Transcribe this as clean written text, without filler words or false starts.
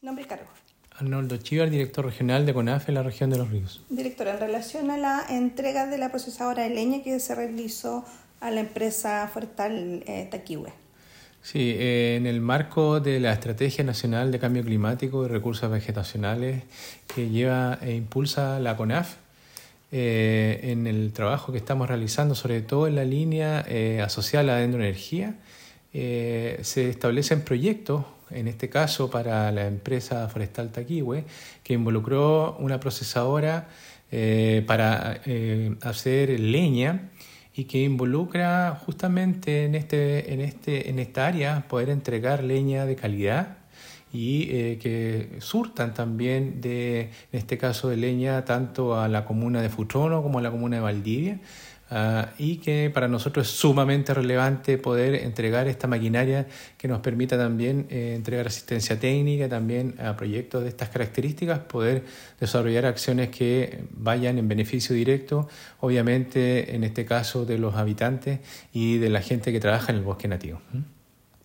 Nombre y cargo. Arnoldo Chívar, director regional de CONAF en la región de Los Ríos. Director, en relación a la entrega de la procesadora de leña que se realizó a la empresa forestal Taquihue. Sí, en el marco de la Estrategia Nacional de Cambio Climático y Recursos Vegetacionales que lleva e impulsa la CONAF, en el trabajo que estamos realizando, sobre todo en la línea asociada a la dendroenergía, se establecen proyectos, en este caso para la empresa forestal Taquihue, que involucró una procesadora para hacer leña y que involucra justamente en esta área poder entregar leña de calidad y que surtan también en este caso de leña tanto a la comuna de Futrono como a la comuna de Valdivia. Y que para nosotros es sumamente relevante poder entregar esta maquinaria que nos permita también entregar asistencia técnica, también a proyectos de estas características, poder desarrollar acciones que vayan en beneficio directo, obviamente en este caso de los habitantes y de la gente que trabaja en el bosque nativo.